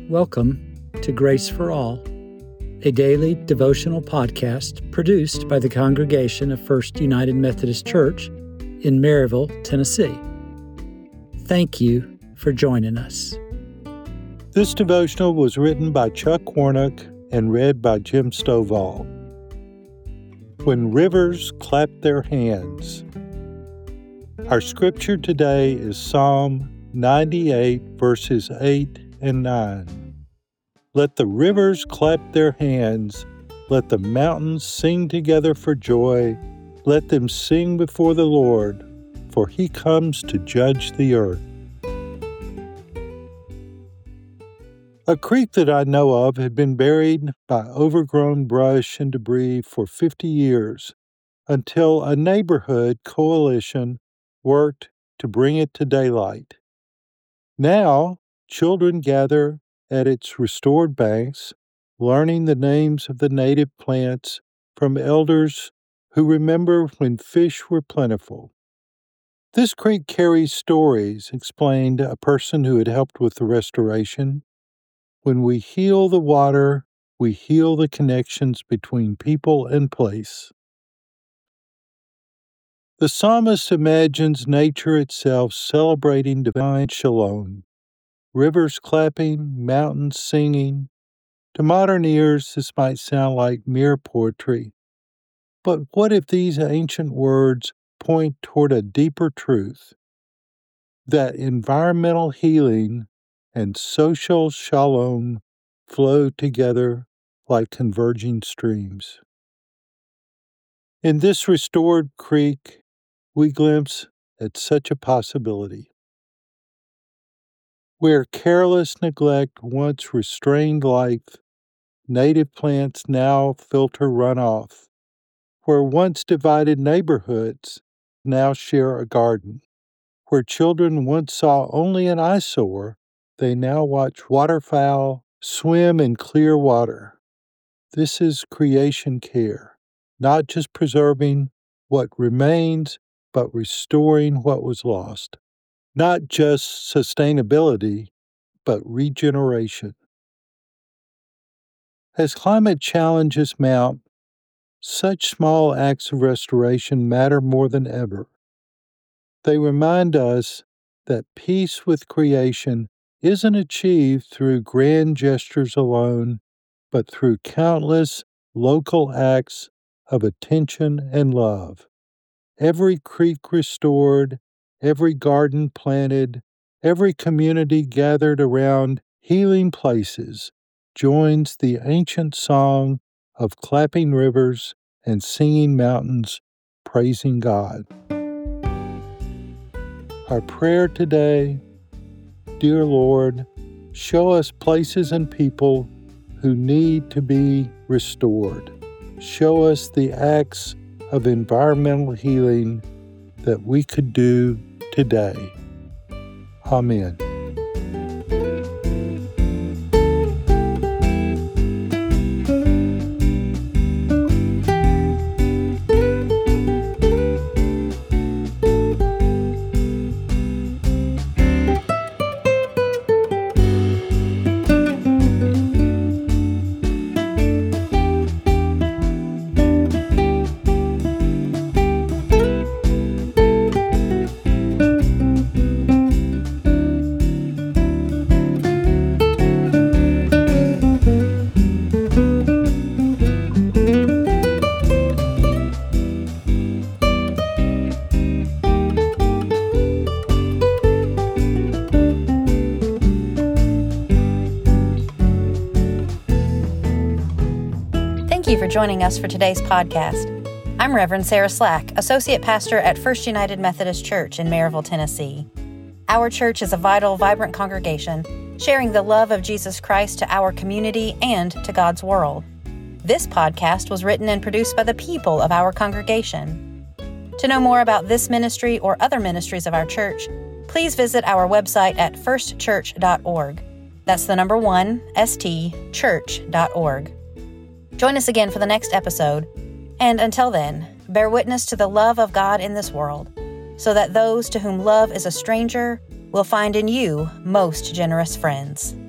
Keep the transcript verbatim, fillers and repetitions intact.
Welcome to Grace for All, a daily devotional podcast produced by the congregation of First United Methodist Church in Maryville, Tennessee. Thank you for joining us. This devotional was written by Chuck Warnock and read by Jim Stovall. When Rivers Clap Their Hands. Our scripture today is Psalm ninety-eight, verses eight and nine. Let the rivers clap their hands. Let the mountains sing together for joy. Let them sing before the Lord, for he comes to judge the earth. A creek that I know of had been buried by overgrown brush and debris for fifty years, until a neighborhood coalition worked to bring it to daylight. Now, children gather at its restored banks, learning the names of the native plants from elders who remember when fish were plentiful. This creek carries stories, explained a person who had helped with the restoration. When we heal the water, we heal the connections between people and place. The psalmist imagines nature itself celebrating divine shalom. Rivers clapping, mountains singing. To modern ears, this might sound like mere poetry. But what if these ancient words point toward a deeper truth? That environmental healing and social shalom flow together like converging streams. In this restored creek, we glimpse at such a possibility. Where careless neglect once restrained life, native plants now filter runoff. Where once divided neighborhoods now share a garden. Where children once saw only an eyesore, they now watch waterfowl swim in clear water. This is creation care, not just preserving what remains, but restoring what was lost. Not just sustainability, but regeneration. As climate challenges mount, such small acts of restoration matter more than ever. They remind us that peace with creation isn't achieved through grand gestures alone, but through countless local acts of attention and love. Every creek restored, every garden planted, every community gathered around healing places joins the ancient song of clapping rivers and singing mountains, praising God. Our prayer today, dear Lord, show us places and people who need to be restored. Show us the acts of environmental healing that we could do today. Amen. Thank you for joining us for today's podcast. I'm Reverend Sarah Slack, Associate Pastor at First United Methodist Church in Maryville, Tennessee. Our church is a vital, vibrant congregation, sharing the love of Jesus Christ to our community and to God's world. This podcast was written and produced by the people of our congregation. To know more about this ministry or other ministries of our church, please visit our website at first church dot org. That's the number one, S T, church dot org. Join us again for the next episode, and until then, bear witness to the love of God in this world, so that those to whom love is a stranger will find in you most generous friends.